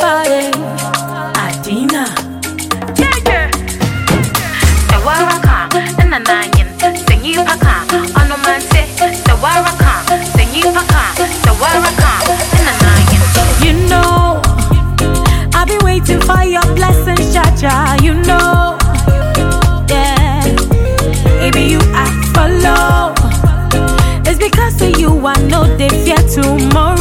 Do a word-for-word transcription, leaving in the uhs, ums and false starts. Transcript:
body. Adina. Yeah, yeah. The Waraka, and the Nyan, sing you Paka, on the man say, the Waraka, sing you Paka, the Waraka, and the Nyan. You know, I've been waiting for your blessings, Jaja. You know, yeah. Maybe you ask for love. It's because of you I know they fear tomorrow.